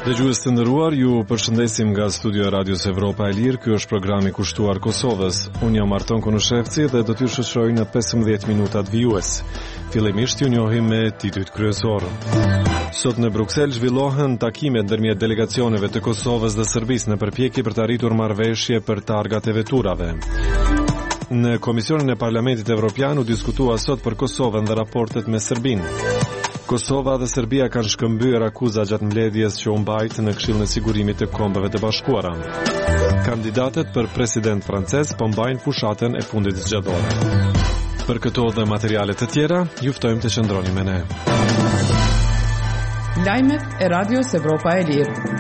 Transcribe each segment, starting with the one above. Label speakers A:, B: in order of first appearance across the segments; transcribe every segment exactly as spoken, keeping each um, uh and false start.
A: Dëgjues të nderuar, ju përshëndesim nga studio e Radios Evropa e Lirë. Ky është programi kushtuar Kosovës. Unë jam Arton Konushevci dhe do t'ju shoqëroj në pesëmbëdhjetë minutat vijues. Fillimisht ju njohim me titujt kryesor. Sot në Bruksel zhvillohen takime ndërmjet delegacioneve të Kosovës dhe Serbisë në përpjekje për të arritur marrëveshje për targat e veturave. Në Komisionin e Parlamentit Evropian u diskutua sot për Kosovën dhe raportet me Serbinë. Kosova dhe Serbia kanë shkëmbyer akuza gjatë mbledhjes që u mbajt në Këshillin e Sigurimit të Kombeve të Bashkuara. Kandidatët për president francez po mbajnë fushatën e fundit zgjadore. Për këto dhe materialet të tjera, ju ftojmë të qëndroni me ne.
B: Lajmet e Radios Evropa e Lirë.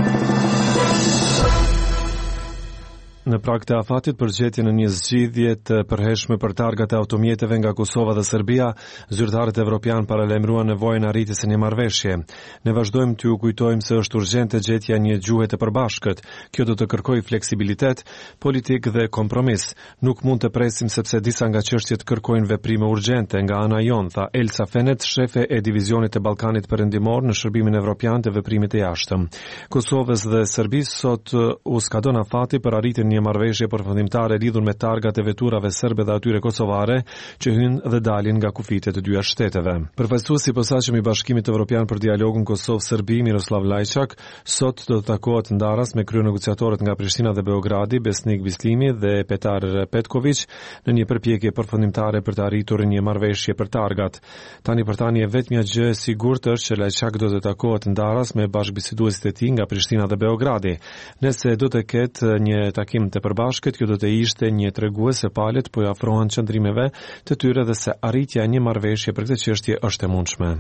A: Në prag të afatit për gjetjen në një zgjidhje të përhershme për targat e automjeteve nga Kosova dhe Serbia, zyrtarët evropian paralajmëruan nevojën e arritjes së një marrëveshje. Ne vazhdojmë t'ju kujtojmë se është urgjente gjetja e një gjuhe të përbashkët. Kjo do të kërkojë fleksibilitet, politik dhe kompromis. Nuk mund të presim sepse disa nga çështjet kërkojnë veprime urgjente nga ana jon, tha Elsa Fenet, shefe e divizionit të Ballkanit Perëndimor në Shërbimin Evropian të Veprimit të Jashtëm. Kosovës dhe Serbisë sot u skadon afati për arritjen një marrëveshje përfundimtare lidhur me targat e veturave serbe dhe atyre kosovare që hynë dhe dalin nga kufijtë të dyja shteteve. Përfaqësuesi i posaçëm i Bashkimit Evropian për dialogun Kosovë-Serbi, Miroslav Lajçak, sot do të takohet ndaras me kryenegociatorët nga Prishtina dhe Beogradi, Besnik Bislimi dhe Petar Petković, në një përpjekje përfundimtare për të arritur një marrëveshje për targat. Tani për tani e vetmja gjë e sigurt është që Lajçak do të takohet ndaras me bashkëbiseduesit e tij nga Prishtina dhe Beogradi. Nëse do të ketë një takim të përbashkët, kjo do të ishte një tregues se palët po i afrohen qëndrimeve të tyre dhe se arritja e një marrëveshje për këtë çështje është e mundshme.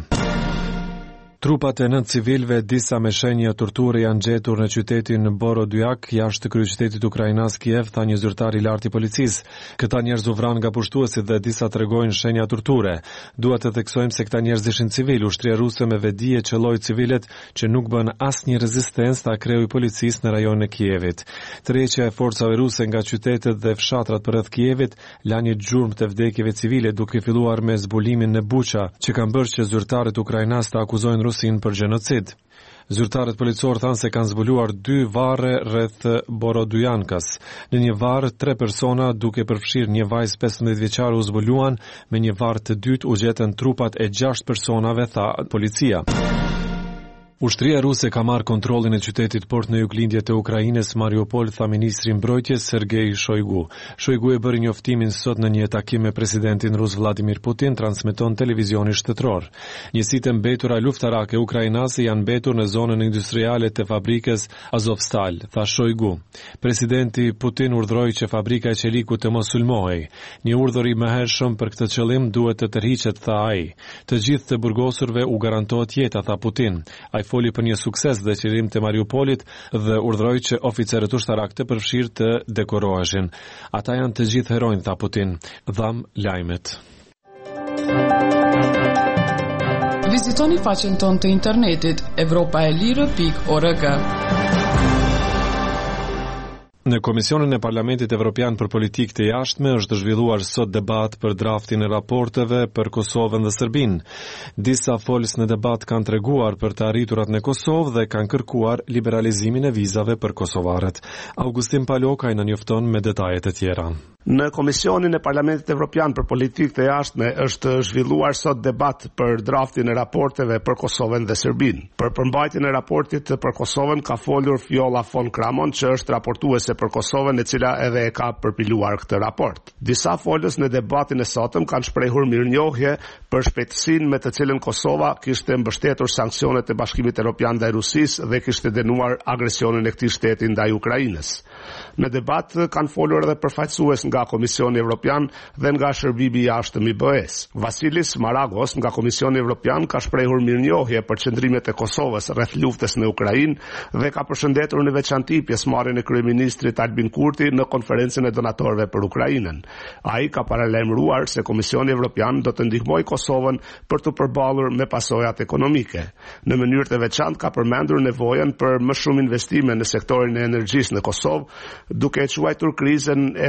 A: Trupat e nëntë civilëve, disa me shenja torture, janë gjetur në qytetin Borodyak, jashtë kryeqytetit ukrainas Kiev, tha një zyrtar i lartë i policisë. Këta njerëz u vranë nga pushtuesit dhe disa tregojnë shenja torture. Dua të theksojmë se këta njerëz ishin civil. Ushtria ruse me vedije qelloi civilet që nuk bën asnjë rezistencë, tha kreu i policisë në rajonin e Kievit. Tërheqja e forcave ruse nga qytetet dhe fshatrat përreth Kievit la një gjurmë të vdekjeve civile, duke filluar me zbulimin në Buqa, që kanë bërë që zyrtarët ukrainas të akuzojnë Rusin për gjenocid. Zyrtarët policor thanë se kanë zbuluar dy varre rreth Borodyankas. Në një varr tre persona, duke përfshirë një vajzë pesëmbëdhjetë vjeçare, u zbuluan, me një varr të dytë u gjetën trupat e gjashtë personave, tha policia. Ushtria ruse ka marrë kontrollin e qytetit port në juglindje të Ukrainës Mariupol, tha ministri i mbrojtjes Sergej Shoigu. Shoigu e bëri njoftimin sot në një takim me presidentin rus Vladimir Putin, transmeton televizioni shtetëror. Njësitë e mbetura luftarake ukrainase janë mbetur në zonën industriale të fabrikës Azovstal, tha Shoigu. Presidenti Putin urdhëroi që fabrika e qelikut të mos sulmohej. Një urdhër i mëhershëm për këtë qëllim duhet të tërhiqet, tha ai. Të gjithë të burgosurve u garantohet jeta, tha Putin. Ai foli për një sukses dhe qlirim të Mariupolit dhe urdhëroi që oficerët ushtarak të përfshirë të dekoroheshin. Ata janë të gjithë heronj, tha Putin. Dham lajmet.
B: Vizitoni faqen tonë të internetit evropaelire pikë org.
A: Në Komisionin e Parlamentit Evropian për Politikë të Jashtme është zhvilluar sot debat për draftin e raporteve për Kosovën dhe Serbinë. Disa folës në debat kanë treguar për të arriturat në Kosovë dhe kanë kërkuar liberalizimin e vizave për kosovarët. Augustin Palokaj na njofton me detajet e tjera.
C: Në Komisionin e Parlamentit Evropian për Politikë të Jashtme është zhvilluar sot debat për draftin e raporteve për Kosovën dhe Serbinë. Për përmbajtjen e raportit për Kosovën ka folur Viola von Kramon, që është raportuese për Kosovën, e cila edhe e ka përpiluar këtë raport. Disa folës në debatin e sotëm kanë shprehur mirënjohje për shpejtësinë me të cilën Kosova kishte mbështetur sanksionet e Bashkimit Evropian ndaj Rusisë dhe kishte dënuar agresionin e këtij shteti ndaj Ukrainës. Në debat kanë folur edhe përfaqësues nga Komisioni Evropian dhe nga Shërbimi i Jashtëm i B E-s. Vasilis Maragos nga Komisioni Evropian ka shprehur mirënjohje për qëndrimet e Kosovës rreth luftës në Ukrainë dhe ka përshëndetur në veçantë pjesëmarrjen e kryeministrit Albin Kurti në konferencën e donatorëve për Ukrainën. Ai ka paralajmëruar se Komisioni Evropian do të ndihmojë Kosovën për të përballur me pasojat ekonomike. Në mënyrë të veçantë ka përmendur nevojën për më shumë investime në sektorin e energjisë në Kosovë, duke quajtur krizën e mëhershme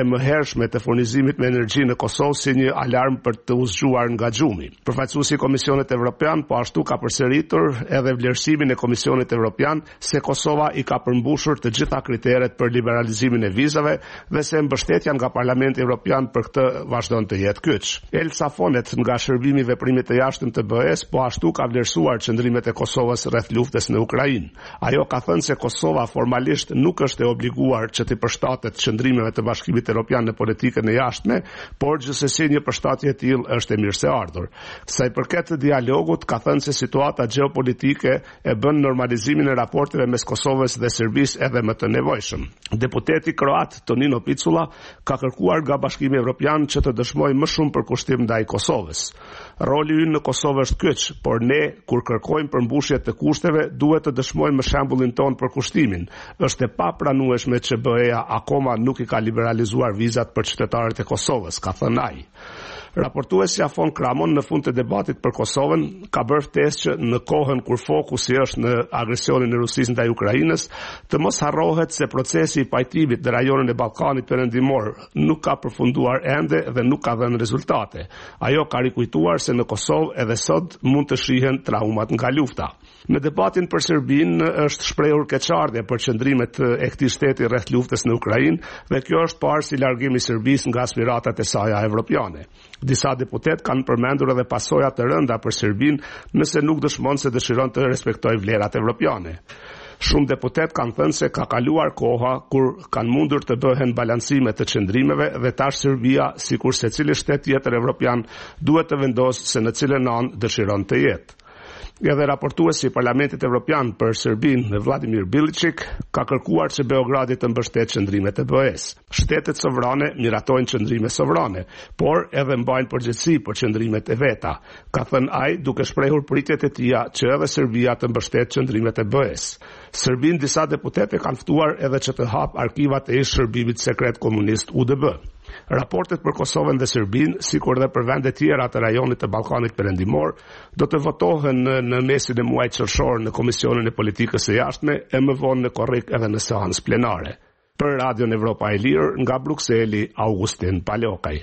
C: hershme të furnizimit me energji në Kosovë si një alarm për të uzgjuar nga xhumi. Përfaqësuesi i Komisionit Evropian po ashtu ka përsëritur edhe vlerësimin e Komisionit Evropian se Kosova i ka përmbushur të gjitha kriteret për liberalizimin e vizave dhe se mbështetja nga Parlamenti Evropian për këtë vazhdon të jetë kyç. Elsa Fonet nga Shërbimi i Veprimit të Jashtëm të B E-s po ashtu ka vlerësuar qëndrimet e Kosovës rreth luftës në Ukrainë. Ajo ka thënë se Kosova formalisht nuk është e obliguar që të përshtatet qëndrimeve të Bashkimit Evropian në politikën e jashtme, por gjithsesi një përshtatje e tillë është e mirëseardhur. Sa i përket dialogut, ka thënë se situata gjeopolitike e bën normalizimin e raporteve mes Kosovës dhe Serbisë edhe më të nevojshëm. Deputeti kroat Tonino Picula ka kërkuar nga Bashkimi Evropian që të dëshmojë më shumë përkushtim ndaj Kosovës. Roli ynë në Kosovë është kyç, por ne kur kërkojmë përmbushje të kushteve, duhet të dëshmojmë me shembullin ton përkushtimin. Është e papranueshme që B E-ja akoma nuk i ka liberalizuar vizat për qytetarët e Kosovës, ka thënë ai. Raportuesja Afon Kramon në fund të debatit për Kosovën ka bërë ftesë që në kohën kur fokusi është në agresionin e Rusisë ndaj Ukrainës, të mos harrohet se procesi i pajtimit në rajonin e Ballkanit Perëndimor nuk ka përfunduar ende dhe nuk ka dhënë rezultate. Ajo ka rikujtuar se në Kosovë edhe sot mund të shihen traumat nga lufta. Në debatin për Serbinë është shprehur keqardhje për qëndrimet e këtij shteti rreth luftës në Ukrainë dhe kjo është parë si largimi i Serbisë nga aspiratat e saj evropiane. Disa deputet kanë përmendur edhe pasoja të rënda për Serbinë nëse nuk dëshmon se dëshiron të respektojë vlerat evropiane. Shumë deputet kanë thënë se ka kaluar koha kur kanë mundur të bëhen balancime të qëndrimeve dhe tash Serbia, sikur secili shtet tjetër evropian, duhet të vendosë se në cilën anë dëshiron të jetë. Edhe raportuesi i Parlamentit Evropian për Serbinë, Vladimir Biličić, ka kërkuar që Beogradi të mbështetë qëndrimet e B E-s. Shtetet sovrane miratojnë qëndrime sovrane, por edhe mbajnë përgjegjësi për qëndrimet e veta, ka thënë ai duke shprehur pritjet e tija që edhe Serbia të mbështetë qëndrimet e B E-s. Serbinë disa deputete kanë ftuar edhe që të hap arkivat e ish shërbimit sekret komunist U D B. Raportet për Kosovën dhe Serbinë, sikur dhe për vende tjera të rajonit të Ballkanit Perëndimor, do të votohen në, në mesin e muajit qershor në Komisionin e Politikës së Jashtme e më vonë në korrik edhe në seancë plenare. Për Radion Evropa e Lirë, nga Brukseli, Augustin Palokaj.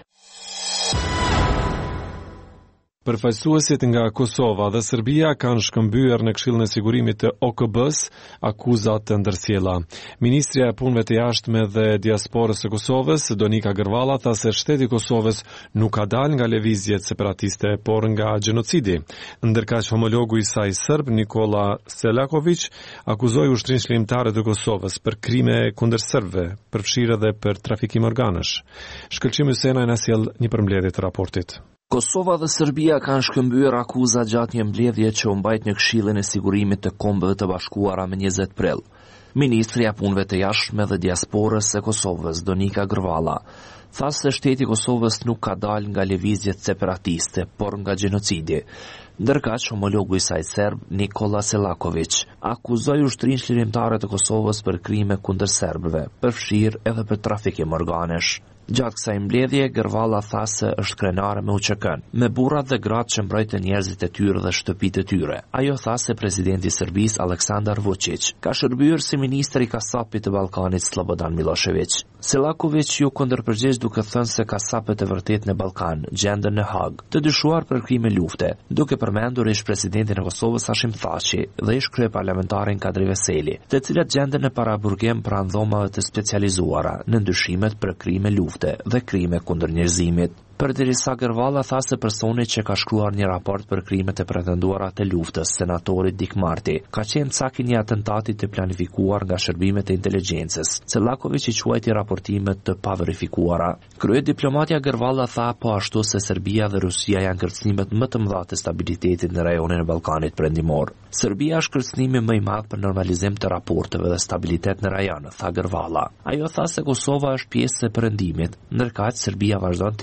A: Përfaqësuesit nga Kosova dhe Serbia kanë shkëmbyer në Këshillin e Sigurimit të O K B-s akuzat të ndërsjella. Ministrja e Punëve të Jashtme dhe Diasporës së Kosovës, Donika Gërvalla, tha se shteti i Kosovës nuk ka dalë nga lëvizjet separatiste, por nga gjenocidi. Ndërkaq homologu i saj serb, Nikola Selaković, akuzoi ushtrinë çlimtare të Kosovës për krime kundër serbëve, përfshirë edhe për trafikim organësh. Shkëlqim Hysena na sjell një përmbledhje të raportit.
D: Kosova dhe Serbia kanë shkëmbyer akuza gjatë një mbledhje që u mbajt në Këshillin e Sigurimit të Kombeve të Bashkuara më njëzet prill. Ministrja e Punëve të Jashtme dhe Diasporës së Kosovës, Donika Gërvalla, tha se shteti i Kosovës nuk ka dalë nga lëvizjet separatiste, por nga gjenocidi. Ndërkaq homologu i saj serb, Nikola Selaković, akuzoi ushtrinë çlirimtare të Kosovës për krime kundër serbëve, përfshirë edhe për trafikim organesh. Gjatë kësaj mbledhje, Gërvalla tha se është krenare me U Q K-n, me burrat dhe gratë që mbrojtën njerëzit e tyre dhe shtëpitë e tyre. Ajo tha se presidenti i Serbisë Aleksandar Vučić ka shërbyer si ministër i kasapit të Ballkanit Slobodan Milošević. Selaković ju kundërpërgjigj duke thënë se kasapët e vërtet në Ballkan gjenden në Hag, të dyshuar për krime lufte, duke përmendur ish presidentin e Kosovës Hashim Thaçi dhe ish kryeparlamentarin Kadri Veseli, të cilat gjenden në paraburgim pranë dhomave të specializuara në ndyshimet për krime lufte dhe krime kundër njerëzimit. Përderisa Gërvalla tha se personi që ka shkruar një raport për krimet e pretenduara të luftës, senatori Dik Marti, ka qenë cak i një atentati të planifikuar nga shërbimet e inteligjencës. Selaković i quajti raportimet të paverifikuara. Krye diplomatja Gërvalla tha po ashtu se Serbia dhe Rusia janë kërcënimet më të mëdha të stabilitetit në rajonin e Ballkanit Perëndimor. Serbia është kërcënimi më i madh për normalizim të raporteve dhe stabilitet në rajon, tha Gërvalla. Ajo tha se Kosova është pjesë e perëndimit, ndërkaq Serbia vazhdon të jetë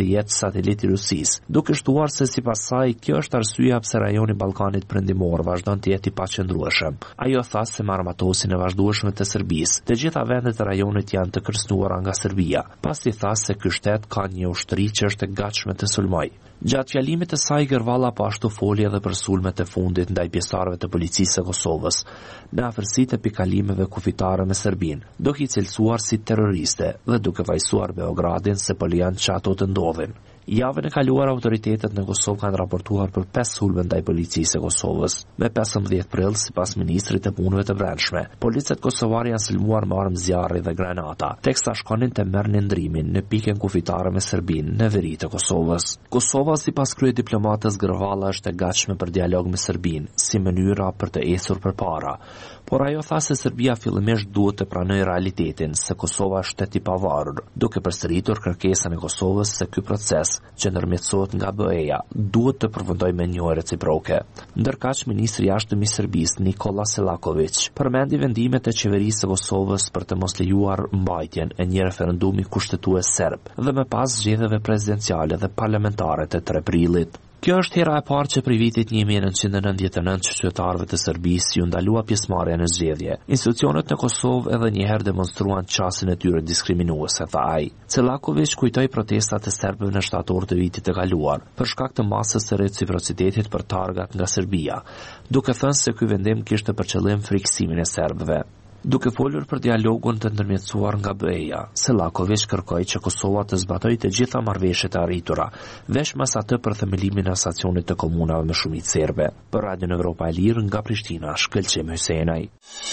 D: satelit i Rusisë, duke shtuar se sipas saj kjo është arsyeja pse rajoni i Ballkanit Perëndimor vazhdon të jetë i paqëndrueshëm. Ajo tha se me armatosin e vazhdueshme të Serbisë, të gjitha vendet e rajonit janë të kërcënuara nga Serbia. Pasi tha se ky shtet ka një ushtri që është e gatshme të sulmojë. Gjatë fjalimit të saj, Gërvalla po ashtu foli edhe për sulmet e fundit ndaj pjesëtarëve të policisë së Kosovës, në afërsitë e pikalimeve kufitare me Serbinë, duke i cilësuar si terroriste dhe duke vajsuar Beogradin se po lejon që ato të ndodhin. Javën e kaluar autoritetet në Kosovë kanë raportuar për pesë sulme ndaj policisë së Kosovës. Me pesëmbëdhjetë prill, sipas ministrit të punëve të brendshme, policët kosovar janë sulmuar me armë zjarri dhe granata, teksa shkonin të merrnin ndrimin në pikën kufitare me Serbinë në veri të Kosovës. Kosova, sipas kryediplomatës Gërvalla, është e gatshme për dialog me Serbinë, si mënyra për të ecur përpara. Por ajo tha se Serbia fillimisht duhet të pranojë realitetin se Kosova është shtet i pavarur, duke përsëritur kërkesën e Kosovës se ky proces që ndërmjetësohet nga B E-ja duhet të përfundojë me njohje reciproke. Ndërkaq, ministri i jashtëm i Serbisë Nikola Selaković përmendi vendimet e qeverisë së Kosovës për të mos lejuar mbajtjen e një referendumi kushtetues serb dhe më pas zgjedhjeve prezidenciale dhe parlamentare të tre prillit. Kjo është hera e parë që prej vitit një mijë e nëntëqind e nëntëdhjetë e nëntë qytetarëve të Serbisë ju ndalua pjesëmarrja në zgjedhje. Institucionet në Kosovë edhe një herë demonstruan qasjen e tyre diskriminuese, tha ai. Selaković kujtoi protestat e serbëve në shtator të vitit të kaluar, për shkak të masës së reciprocitetit për targat nga Serbia, duke thënë se ky vendim kishte për qëllim friksimin e serbëve. Duke folur për dialogun të ndërmjetësuar nga B E-ja, Selaković kërkoi që Kosova të zbatojë të gjitha marrëveshjet e arritura, veç mas atë për themelimin e asacionit të komunave me shumicë serbe. Për Radion Evropa e Lirë nga Prishtina, Shkëlqim Hysenaj.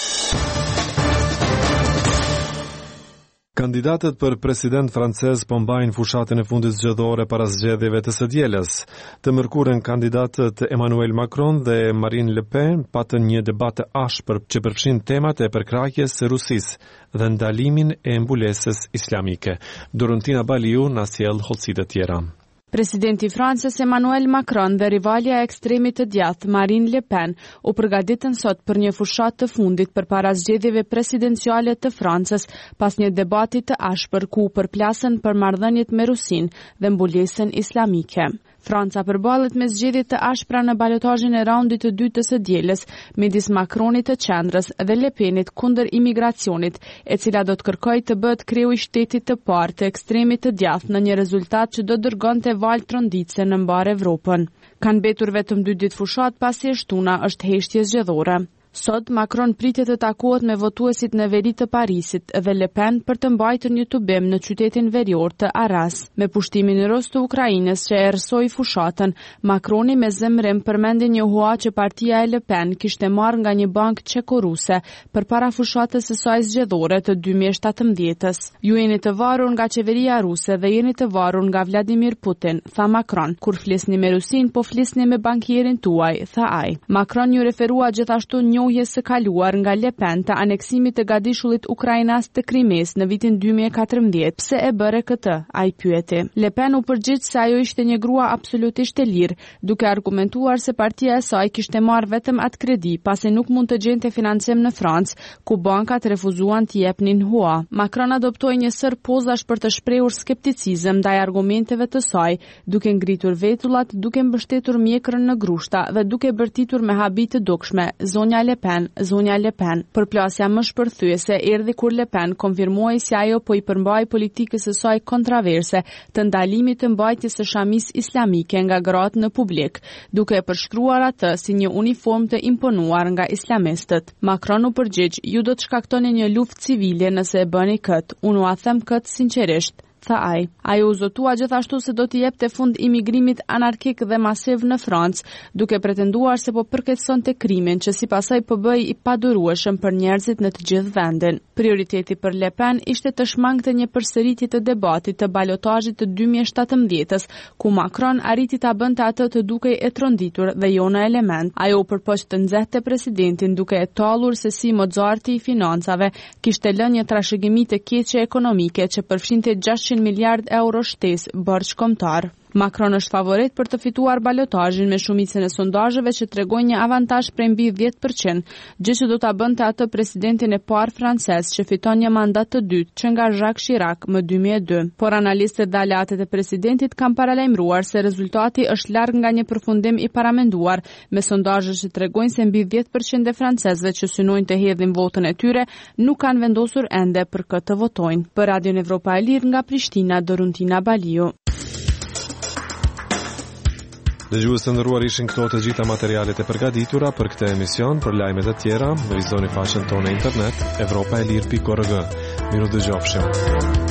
A: Kandidatët për president francez po mbajnë fushatën e fundit zgjedhore para zgjedhjeve të së dielës. Të mërkurën kandidatët Emmanuel Macron dhe Marine Le Pen patën një debat të ashpër që përfshin temat e përkrahjes së Rusisë dhe ndalimin e mbulesës islamike. Dorontina Baliu na sjell hollësitë e tjera.
E: Presidenti i Francës Emmanuel Macron dhe rivalja e ekstremit të djathtë Marine Le Pen u përgatitën sot për një fushatë të fundit përpara zgjedhjeve presidenciale të Francës pas një debati të ashpër ku përplasën për marrëdhëniet me Rusinë dhe mbulesën islamike. Franca përballet me zgjedhje të ashpra në balotazhin e raundit të dytë të së dielës midis Macronit të qendrës dhe Le Penit kundër imigracionit, e cila do të kërkojë të bëhet kreu i shtetit të parë të ekstremit të djathtë në një rezultat që do dërgonte valë tronditëse në mbar Evropën. Kanë mbetur vetëm dy ditë fushat pasi e shtuna është heshtje zgjedhore. Sot, Macron pritet të takohet me votuesit në veri të Parisit dhe Le Pen për të mbajtur një tubim në qytetin verior të Arras. Me pushtimin e Rus të Ukrainës që erësoi fushatën, Macroni me zemrim përmendi një hua që partia e Le Pen kishte marrë nga një bank çeko-ruse përpara fushatës së saj zgjedhore të dy mijë e shtatëmbëdhjetës. Ju jeni të varur nga qeveria ruse dhe jeni të varur nga Vladimir Putin, tha Macron. Kur flisni me Rusin, po flisni me bankierin tuaj, tha ai. Macron ju referua gjithashtu një njohjes së kaluar nga Le Pen të aneksimit të gadishullit ukrainas të Krimes në vitin dy mijë e katërmbëdhjetë. Pse e bëre këtë? Ai pyeti. Le Pen u përgjigj se ajo ishte një grua absolutisht e lirë, duke argumentuar se partia e saj kishte marrë vetëm atë kredi pasi nuk mund të gjente financim në Francë, ku bankat refuzuan t'i jepnin hua. Macron adoptoi një sër pozash për të shprehur skepticizëm ndaj argumenteve të saj, duke ngritur vetullat, duke mbështetur mjekrën në grushta dhe duke bërtitur me habi të dukshme zonja Le Pen, zonja Le Pen. Përplasja më shpërthyese erdhi kur Le Pen konfirmoi se ajo po i përmbaj politikës së saj kontraverse të ndalimit të mbajtjes së shamis islamike nga gratë në publik, duke e përshkruar atë si një uniform të imponuar nga islamistët. Macron u përgjigj, ju do të shkaktoni një luftë civile nëse e bëni këtë. Unë ua them këtë sinqerisht, tha ai. Ajo u zotua gjithashtu se do t'i jepte fund imigrimit anarkik dhe masiv në Francë, duke pretenduar se po përkeçësonte krimin që sipas saj po bëhej i padurueshëm për njerëzit në të gjithë vendin. Prioriteti për Le Pen ishte të shmangte një përsëritje të debatit të balotazhit të dy mijë e shtatëmbëdhjetës, ku Macron arriti ta bënte atë të dukej e tronditur dhe jo në element. Ajo u përpoq të nxehte presidentin duke e tallur se si Mozarti i financave kishte lënë një trashëgimi të keqe ekonomike që përfshinte gjashtëqind miliard euro shtesë borxh kombëtar. Macron është favorit për të fituar balotazhin me shumicën e sondazheve që tregojnë një avantazh prej mbi dhjetë përqind, gjë që do ta bënte atë presidentin e parë francez që fiton një mandat të dytë që nga Jacques Chirac më dy mijë e dy. Por analistët dhe aleatët e presidentit kanë paralajmëruar se rezultati është larg nga një përfundim i paramenduar, me sondazhe që tregojnë se mbi dhjetë përqind e francezëve që synojnë të hedhin votën e tyre nuk kanë vendosur ende për këtë të votojnë. Për Radion Evropa e Lirë nga Prishtina, Doruntina Baliu.
A: Dëgjues të nderuar, ishin këto të gjitha materialet e përgatitura për këtë emision. Për lajmet e tjera, vizitoni faqen tonë në internet evropaelir pikë org. Miru dëgjofshim.